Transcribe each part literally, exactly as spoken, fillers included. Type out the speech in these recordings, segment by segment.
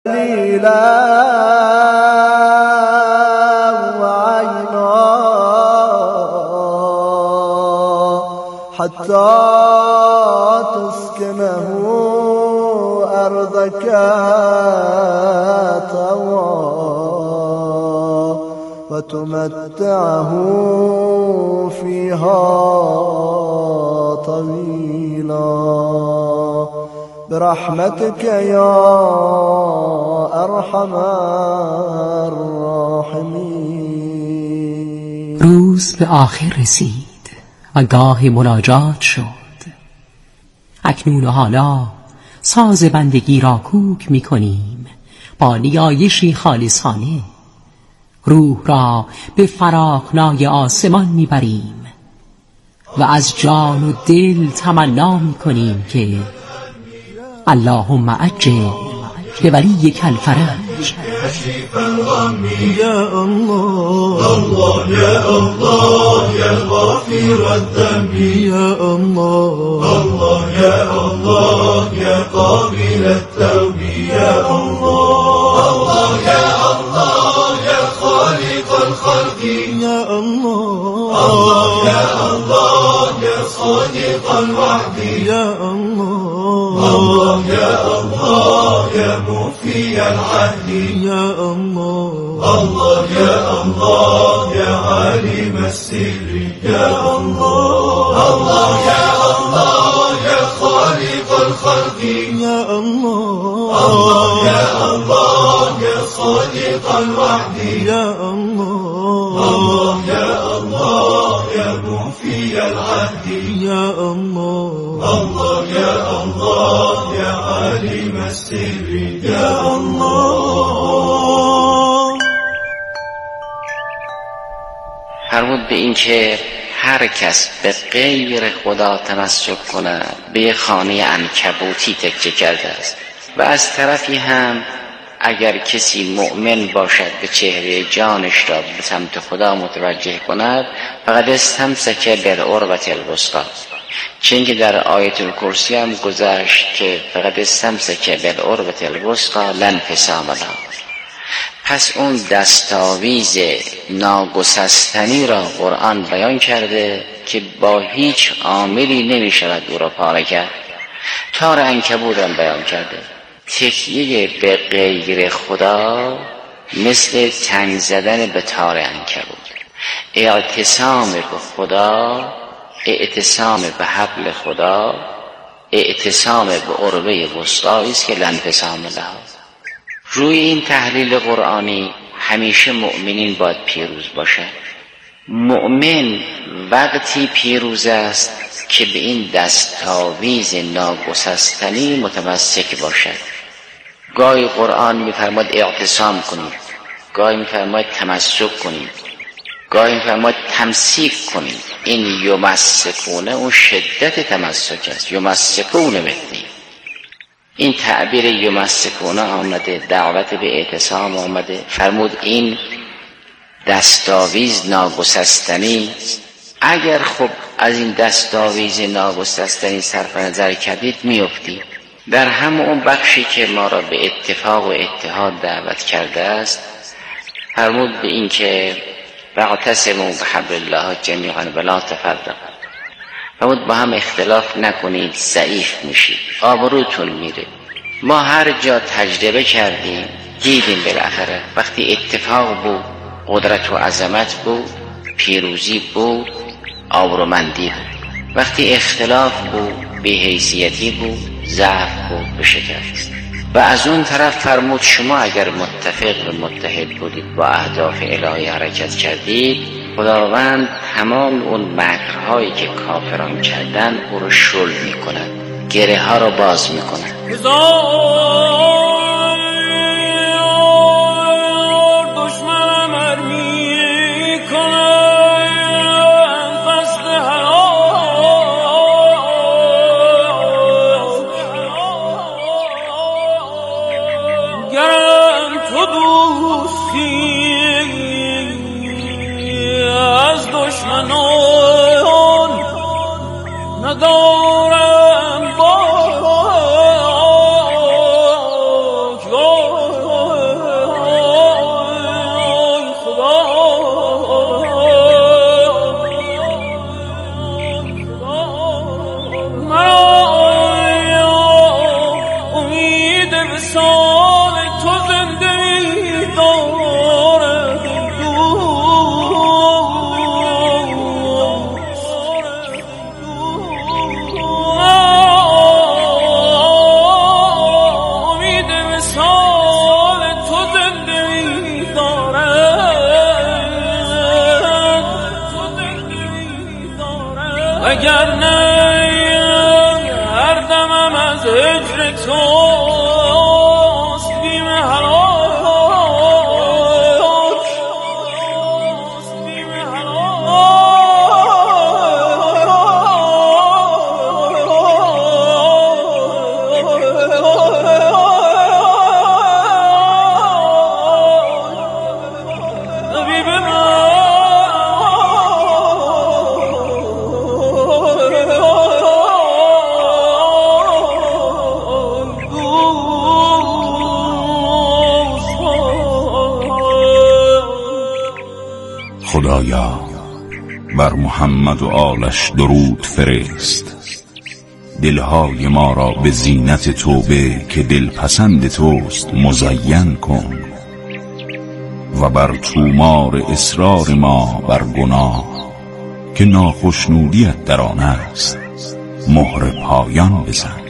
ليلا وعينا حتى تسكنه أرضك طوى وتمتعه فيها طويلا برحمتك يا ارحم الراحمین. روز به آخر رسید و گاه مناجات شد. اکنون و حالا ساز بندگی را کوک می کنیم با نیایشی خالصانه. روح را به فراخنای آسمان می بریم و از جان و دل تمنا می کنیم که اللهم عجل لولیک الفرج. یا الله الله یا الله یا غافر الذنب یا الله الله یا الله یا قابل التوب یا الله الله یا الله یا خالق الخلق یا الله الله یا الله یا صادق الوعد یا الله الله یا الله یا موفی العهد یا الله الله یا الله یا عالم السر یا الله الله یا الله یا خالق الخلق یا الله الله یا الله یا صادق الوعد یا الله الله یا الله یا موفی العهد یا الله الله یا الله یا عالم السر یا الله. فرمود به این که هر کس به غیر خدا تمسک کند به خانه عنکبوتی تکیه کرده است. و از طرفی هم اگر کسی مؤمن باشد به چهره جانش را به سمت خدا متوجه کند فقد استمسک بالعروة الوثقی، چون که در آیت الکرسی هم گذشت که فقد استمسک بالعروة الوثقی لا انفصام لها. پس اون دستاویز ناگسستنی را قرآن بیان کرده که با هیچ عاملی نمی شود او را پاره کرد. تار عنکبوت هم بیان کرده. تکیه به غیر خدا مثل تنگ زدن به تار عنکبوت. اعتصام به خدا، اعتصام به حبل خدا، اعتصام به عروة وثقی است که لا انفصام لها. روی این تحلیل قرآنی همیشه مؤمنین باید پیروز باشند. مؤمن وقتی پیروز است که به این دستاویز ناگسستنی متمسک باشد. گاهی قرآن می‌فرماید اعتصام کنید، گاهی می‌فرماید تمسک کنید، گاهی می‌فرماید تمسیک کنید. این یمسکونه اون شدت تمسک است. یمسکونه مثلی این تعبیر یمسکونه آمده، دعوت به اعتصام آمده. فرمود این دستاویز ناگسستنی، اگر خب از این دستاویز ناگسستنی صرف نظر کردید میافتید. در همون اون بخشی که ما را به اتفاق و اتحاد دعوت کرده است فرمود به این که واعتصموا بحبل الله جمیعا ولا تفرقوا. فرمود با هم اختلاف نکنید، ضعیف میشید، آبروتون میره. ما هر جا تجربه کردیم دیدیم بالاخره وقتی اتفاق بود قدرت و عظمت بود، پیروزی بود، آبرومندی بود. وقتی اختلاف بود بی‌حیثیتی بود، ضعف بود، بشکست. و از اون طرف فرمود شما اگر متفق و متحد بودید با اهداف الهی حرکت کردید، خداوند تمام اون مکرهایی که کافران کردن او رو شل میکنن، گره ها رو باز میکنن. ندارم باک اگر نه هر دمم از هجر توست بیم هلاک بیم خدایا بر محمد و آلش درود فرست، دلهای ما را به زینت توبه که دلپسند توست مزین کن و بر تومار اصرار ما بر گناه که ناخشنودیت در آن است مهر پایان بزن.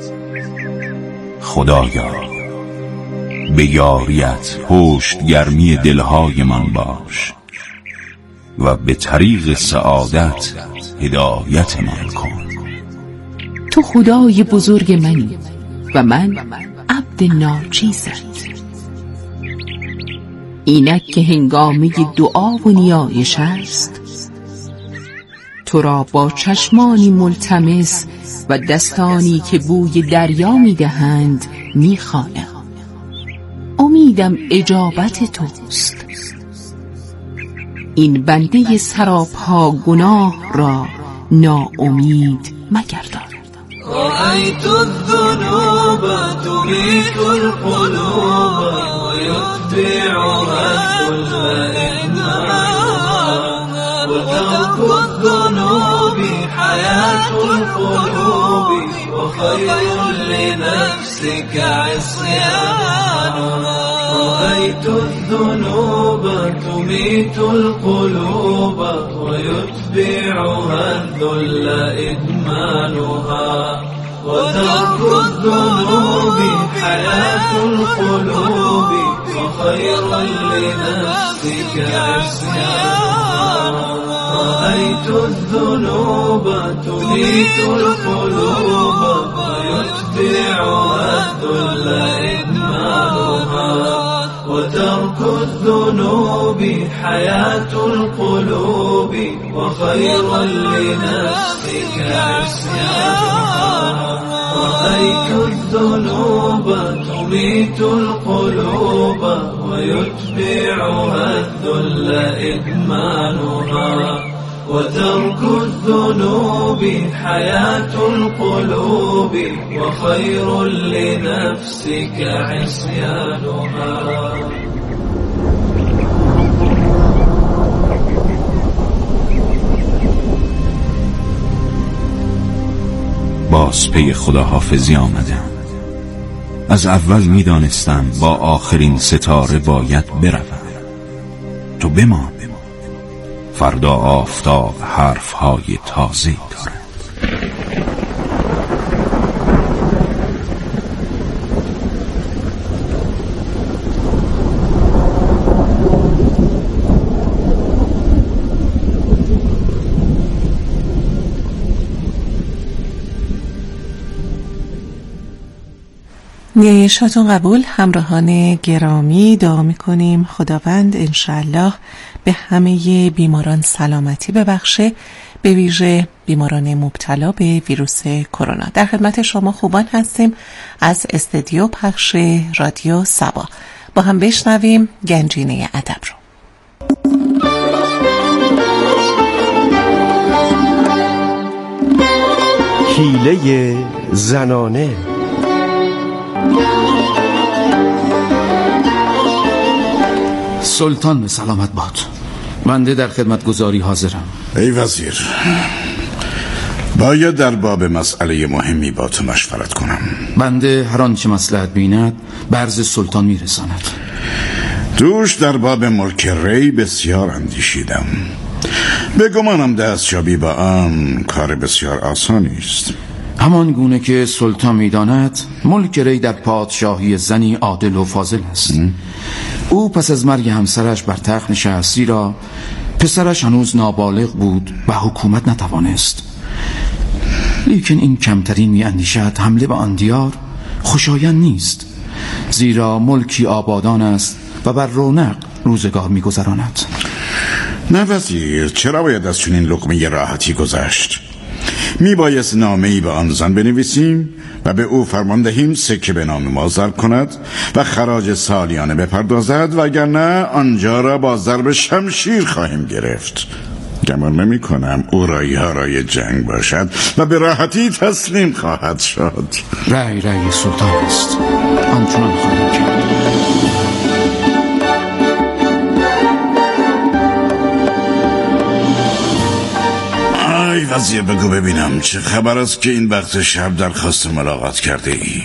خدایا به یاریت پشت گرمی دلهای من باش و به طریق سعادت هدایت من کن. تو خدای بزرگ منی و من عبد ناچیزت، اینک که هنگامه دعا و نیایش است تو را با چشمانی ملتمس و دستانی که بوی دریا میدهند میخوانم. امیدم اجابت توست. این بنده سراپا گناه را ناامید مگردان. رأيت الذنوب تميت القلوب ويتبعها الإنسان، وترك الذنوب حياة القلوب وخير لنفسك عصيانها. رأيت الذنوب تميت القلوب ويتبعها الذل إدمانها، وترك الذنوب حياة القلوب وخير لنفسك عصيانها. رأيت الذنوب تميت القلوب ويتبعها الذل إدمانها، وترك الذنوب حياة القلوب وخير لنفسك عصيانها. رأيت الذنوب تميت القلوب ويتبعها الذل إدمانها، وترك الذنوب حياة القلوب وخير لنفسك عصيانها. باز پی خداحافظی آمدم. از اول می دانستم با آخرین ستاره باید بروم. تو بمان، فردا آفتاب حرفهای تازه دارد. نیایشاتون قبول. همراهان گرامی، دعا میکنیم خداوند انشاءالله به همه بیماران سلامتی ببخشه، به ویژه بیماران مبتلا به ویروس کرونا. در خدمت شما خوبان هستیم از استودیو پخش رادیو سبا. با هم بشنویم گنجینه ادب رو. حیله زنانه. سلطان به سلامت باد. بنده در خدمت گزاری حاضرم. ای وزیر، باید در باب مسئله مهمی با تو مشورت کنم. بنده هر آنچه مصلحت بیند به عرض سلطان میرساند. دوش در باب ملک ری بسیار اندیشیدم. به گمانم دستیابی با آن کار بسیار آسانی است. همان گونه که سلطان میداند ملک ری در پادشاهی زنی عادل و فاضل است. او پس از مرگ همسرش بر تخت نشست، زیرا پسرش هنوز نابالغ بود و حکومت نتوانست. لیکن این کمترین می اندیشد حمله به آن دیار خوشایند نیست، زیرا ملکی آبادان است و بر رونق روزگار می گذراند. نه وزیر، چرا باید از چنین لقمه راحتی گذشت؟ می بایست نامه‌ای به آن زن بنویسیم و به او فرمان دهیم سکه به نام ما ضرب کند و خراج سالیانه بپردازد، وگرنه آنجا را با ضرب شمشیر خواهیم گرفت. گمان نمی کنم او را یارای جنگ باشد و به راحتی تسلیم خواهد شد. رأی رأی سلطان است، آنچنان خواهیم کرد. ای وزیر، بگو ببینم چه خبر است که این وقت شب درخواست ملاقات کرده ای؟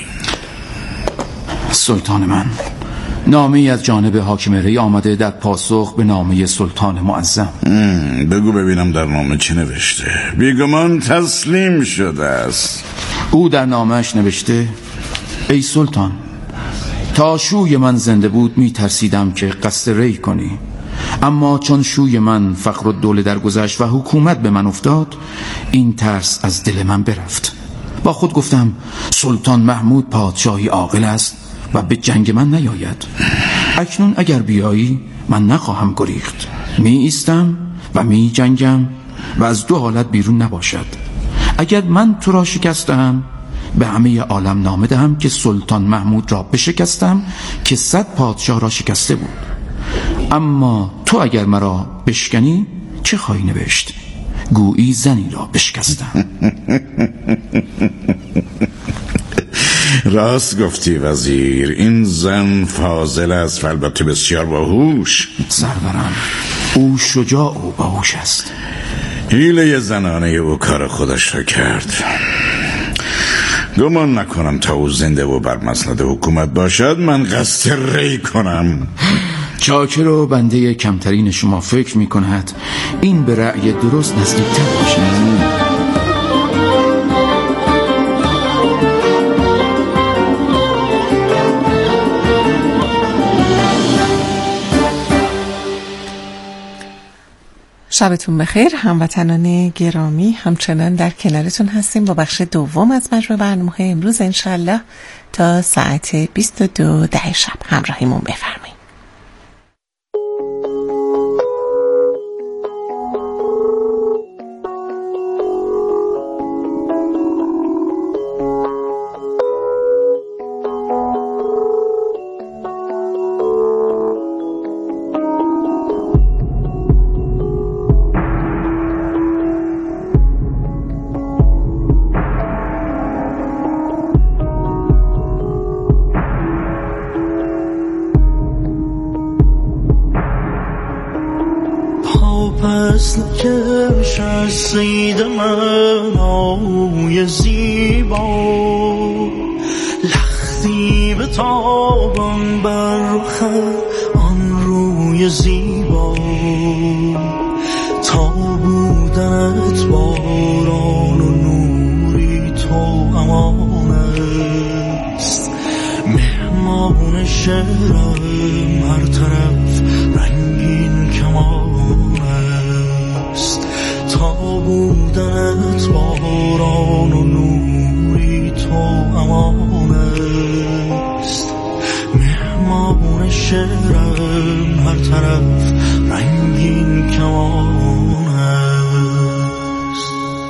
سلطان من، نامه ای از جانب حاکم ری آمده در پاسخ به نامه سلطان معظم. بگو ببینم در نامه چه نوشته. بیگمان تسلیم شده است. او در نامهش نوشته: ای سلطان، تا شوی من زنده بود می ترسیدم که قصد ری کنی، اما چون شوی من فخر الدوله درگذشت و حکومت به من افتاد، این ترس از دل من برفت. با خود گفتم سلطان محمود پادشاهی عاقل است و به جنگ من نیاید. اکنون اگر بیایی من نخواهم گریخت، می ایستم و می جنگم و از دو حالت بیرون نباشد. اگر من تو را شکستم، به همه عالم نامه دهم که سلطان محمود را بشکستم که صد پادشاه را شکسته بود. اما تو اگر مرا بشکنی چه خواهی نوشت؟ گویی زنی را بشکستم. راست گفتی وزیر، این زن فاضل است و البته بسیار باهوش. سرورم، او شجاع و باهوش است. حیله زنانه او کار خودش را کرد. گمان نکنم تا او زنده و بر مسند حکومت باشد من قصد ری کنم. چاکر و بنده کمترین شما فکر می کند این به رأی درست نزدیکتر باشد. شبتون بخیر هموطنان گرامی، همچنان در کنارتون هستیم با بخش دوم از مجموع برنامه امروز انشالله تا ساعت بیست و دو ده شب همراهیمون بفرمایید. کش از سید من آوی زیبا، لختی به تابان بر رخ آن روی زیبا، تا بودنت باران و نوری تو امان است. مهمان شهرم هر طرف رنگین کمان است، تا بودنت باران و نوری تو امان است. مهمان شهرم هر طرف رنگین کمان است.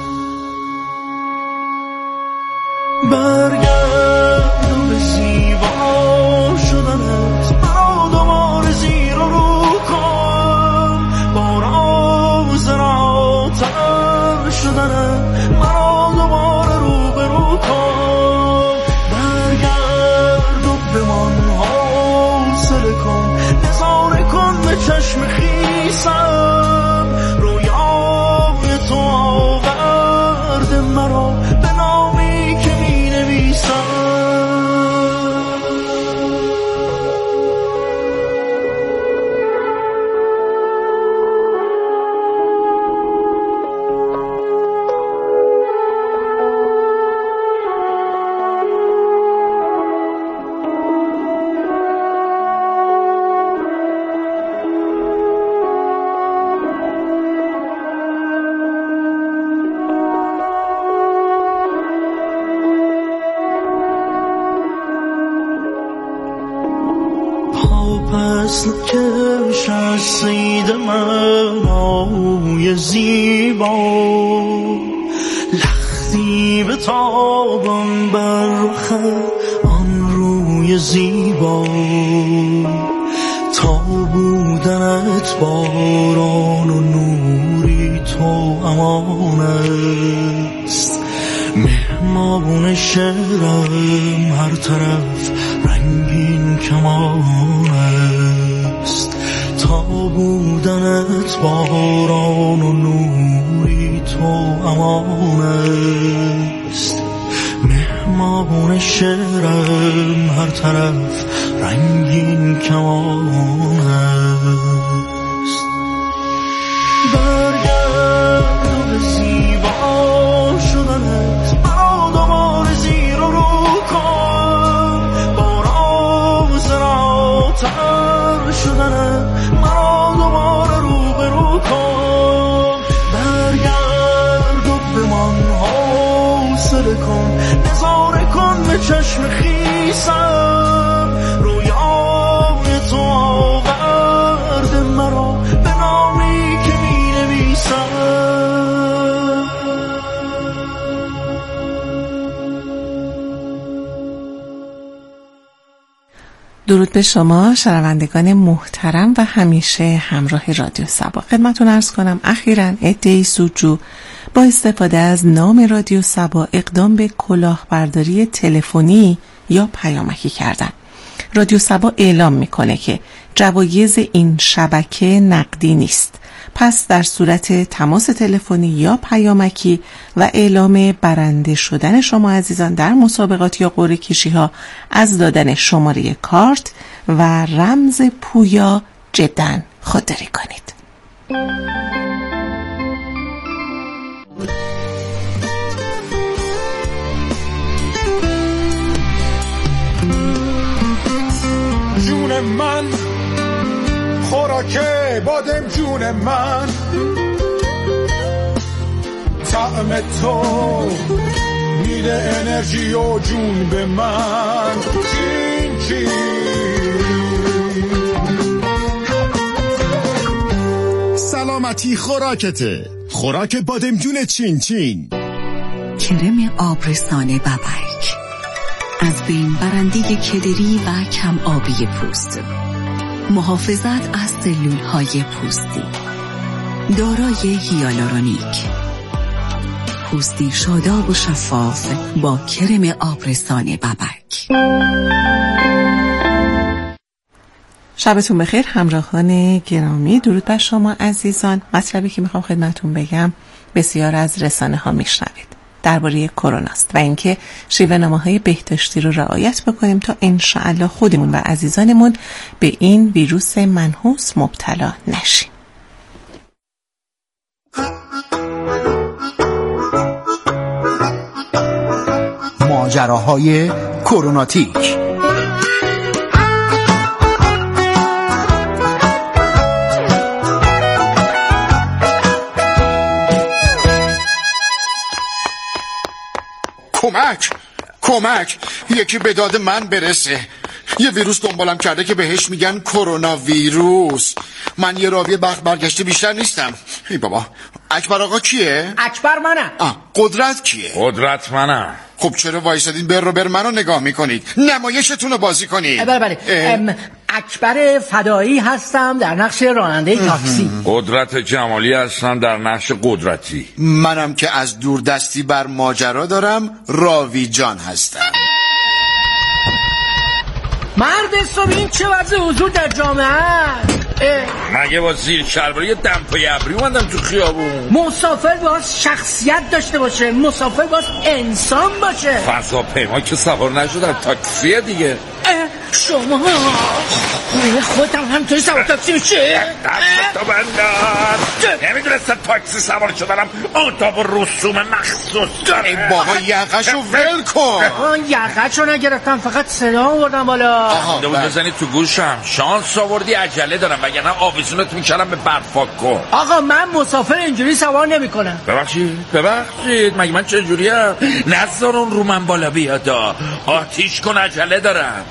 برگردم به زیبا شدنت، مرا دوباره زیر و رو کن. با راز راتر شدنت مرا دوباره رو به رو کن. برگرد و بمان حاصل کن، نظاره کن به چشم خیسم. رویا پس نکش از سید من آوی زیبا لختی به تابم بر رخ آن روی زیبا تا بودنت باران و نوری تو امان است مهمان شعرم هر طرف رنگین کمان است تا بودنت باران و نوری تو امان است مهمان شعرم هر طرف رنگین کمان است برگرد و به زیبا شدنت مرا دوباره زیر و رو کن با راز راتر شدنت مرا دوباره رو به رو کن برگرد و بمان حوصله کن نظاره کن به چشم خیسم رویای تو آورد مرا به نامی که می نویسم درود به شما شنوندگان محترم و همیشه همراه رادیو صبا. خدمتتون عرض کنم اخیراً عده‌ای سودجو با استفاده از نام رادیو صبا اقدام به کلاهبرداری تلفنی یا پیامکی کردن. رادیو صبا اعلام میکنه که جوایز این شبکه نقدی نیست. پس در صورت تماس تلفنی یا پیامکی و اعلام برنده شدن شما عزیزان در مسابقات یا قرعه کشی ها از دادن شماره کارت و رمز پویا جداً خودداری کنید. جون من خوراک بادم جون من طعم تو میده انرژی و جون به من چین چین سلامتی خوراکته خوراک بادم جون چین چین کرم آبرسان ببرک از بین برنده کدری و کم آبی پوست محافظت از سلولهای پوستی دارای هیالورونیک پوستی شاداب و شفاف با کرم آبرسان ببرک. شبتون بخیر همراهان گرامی. درود بر شما عزیزان. مطلبی که میخوام خدمتون بگم بسیار از رسانه ها میشنوید درباره کرونا است و اینکه شیوه‌نامه‌های بهداشتی رو رعایت بکنیم تا انشاءالله خودمون و عزیزانمون به این ویروس منحوس مبتلا نشیم. ماجراهای کروناتیک. کمک کمک یکی به داد من برسه. یه ویروس دنبالم کرده که بهش میگن کرونا ویروس. من یه راوی بخت برگشته بیشتر نیستم. ای بابا اکبر آقا کیه؟ اکبر منم. آه قدرت کیه؟ قدرت منم. خب چرا وایسادین بر رو بر منو نگاه میکنید؟ نمایشتون رو بازی کنید. بله بله اکبر فدایی هستم در نقش راننده تاکسی. قدرت جمالی هستم در نقش قدرتی. منم که از دور دستی بر ماجرا دارم راوی جان هستم. مرد حساب این چه وضع حضور در جامعه است؟ مگه با زیر شلوار یه دمپای ابری اومدم تو خیابون؟ مسافر باز شخصیت داشته باشه، مسافر باز انسان باشه. فضاپیما که سوار نشدن تاکسیه دیگه. شما خودم همطوری سوار تاکسی میشه؟ دست تو بندار. نمیدونستم تاکسی سوار شدنم آداب و رسوم مخصوص داره. ای بابا یقشو ول کن. آن یقشو نگرفتم فقط صدا آوردم بالا. دو بزنی تو گوشم شانس آوردی عجله دارم وگرنه آویزونت میکردم به برفاک کن. آقا من مسافر اینجوری سوار نمیکنم. ببخشید ببخشید مگه من چه جوریم؟ نذارون رو من بالا بیادا. آتیش کن عجله دارم. یا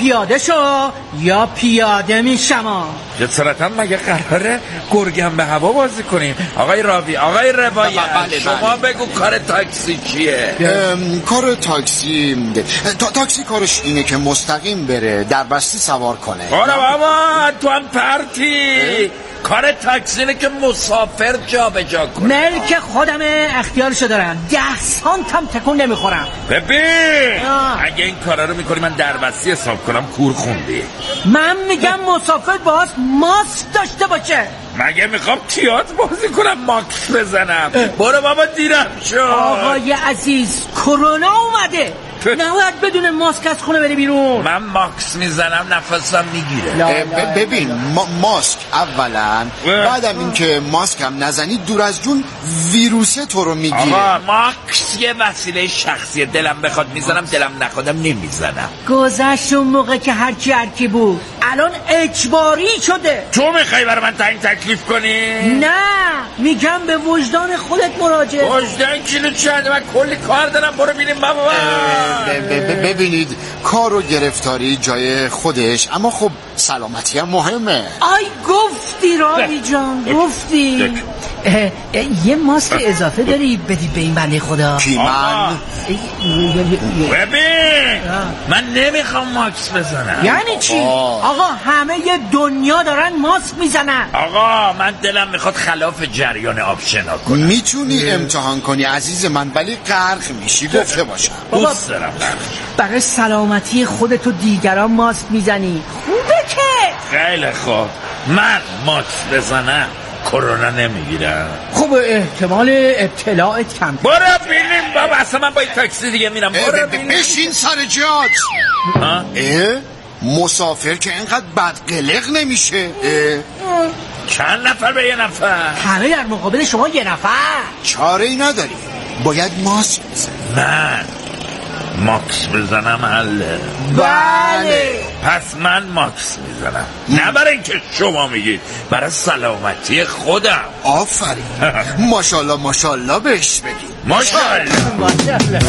پیاده شو یا پیاده میشم. جسارتا مگه قراره گرگم به هوا بازی کنیم؟ آقای راوی، آقای روایت، شما بگو کار تاکسی چیه؟ کار تاکسی تا تاکسی کارش اینه که مستقیم بره در بستی سوار کنه. آره بابا تو هم پرتی. کار تاکسی اینه که مسافر جا به جا کنه. ملک خودمه، اختیارشو دارم، ده سانتم تکون نمیخورم. ببین اگه این کارا رو میکنی من دربستی حساب کنم کور خوندی. من میگم مسافر باز ماسک داشته باشه. مگه میخوام تیاتر بازی کنم ماکس بزنم؟ برو بابا دیرم شو. آقای عزیز کرونا اومده، نباید بدون ماسک از خونه بری بیرون. من ماکس میزنم نفسم میگیره. ببین ما ماسک اولا، بعدم این که ماسک هم نزنی دور از جون ویروسه تو رو میگیره. آقا ماکس یه وسیله شخصیه، دلم بخواد میزنم، دلم نخوادم نمیزنم. گذشت اون موقع که هرچی هرکی بود، الان اجباری شده. تو میخوای برای من تعیین تکلیف کنی؟ نه میگم به وجدان خودت مراجعه. وجدان کیلو چنده؟ من کلی کار دارم، برو بینیم بابا. ببینید کار و گرفتاری جای خودش، اما خب سلامتی هم مهمه. آی گفتی راوی جان گفتی. اه اه یه ماسک اضافه داری بدی به این بنده خدا؟ کی من؟ ببین من نمیخوام ماسک بزنم. یعنی چی؟ آقا همه ی دنیا دارن ماسک میزنن. آقا من دلم میخواد خلاف جریان آب شنا کنم. میتونی امتحان کنی عزیز من، ولی غرق میشی گفته باشم. دوست دارم برای سلامتی خودت و دیگران ماسک میزنی، خوبه که. خیلی خوب من ماسک بزنم کرونا نمیگیرم. خب احتمال ابتلاعت کم. برو بینیم بابا، اصلا من با این تاکسی دیگه میرم. برو بینیم. بشین سر جات. اه مسافر که اینقدر بدقلق نمیشه. چند نفر به یه نفر؟ همه در مقابل شما یه نفر. چاره ای نداری، باید ماسک بزنی. من ماکس بزنم حله؟ بله. پس من ماکس میزنم، نه برای اینکه شما میگید، برای سلامتی خودم. آفرین. ماشاءالله ماشاءالله بهش بگید. ماشاءالله ماشاءالله.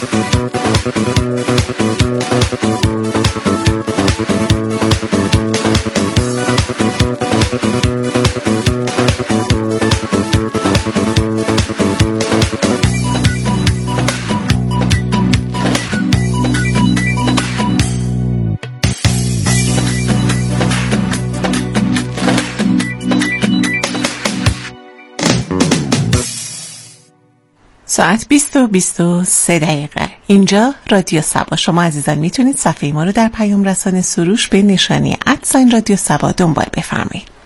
ساعت بیست و بیست و سه دقیقه. اینجا رادیو سبا. شما عزیزان میتونید صفحه ما رو در پیام رسانه سروش به نشانی ادساین رادیو سبا دنبال بفرمایید.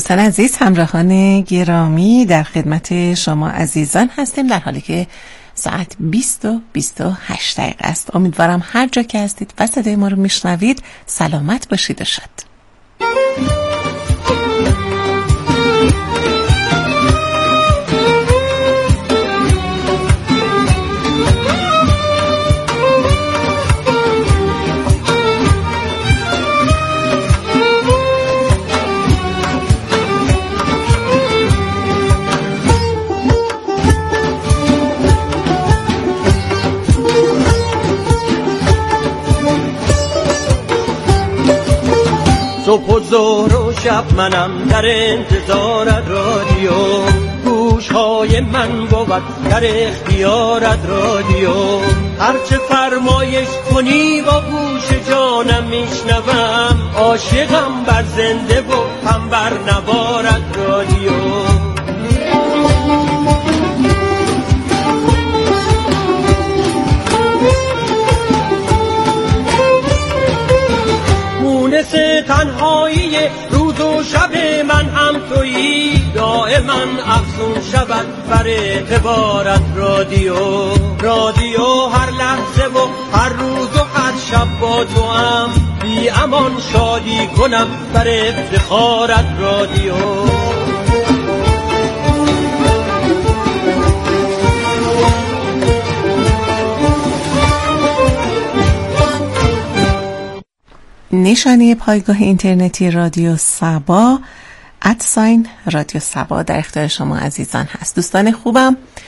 دوستان عزیز، همراهان گرامی، در خدمت شما عزیزان هستیم در حالی که ساعت بیست و بیست و هشت دقیقه است. امیدوارم هر جا که هستید و صدای ما رو میشنوید سلامت باشید و شاد. صبح و ظهر و شب منم در انتظارت رادیو، گوشهای من بود در اختیارت رادیو، هرچه فرمایش کنی با گوش جانم میشنوم، عاشقم بر زنده و هم بر نوارت رادیو. مونس تنهایی روز و شب من هم تویی، دائما افزون شود بر اعتبارت رادیو. رادیو هر لحظه و هر روز و هر شب با تو هم، بی امان شادی کنم بر افتخارت رادیو. نشانی پایگاه اینترنتی رادیو سبا ادساین رادیو سبا در اختیار شما عزیزان هست. دوستان خوبم،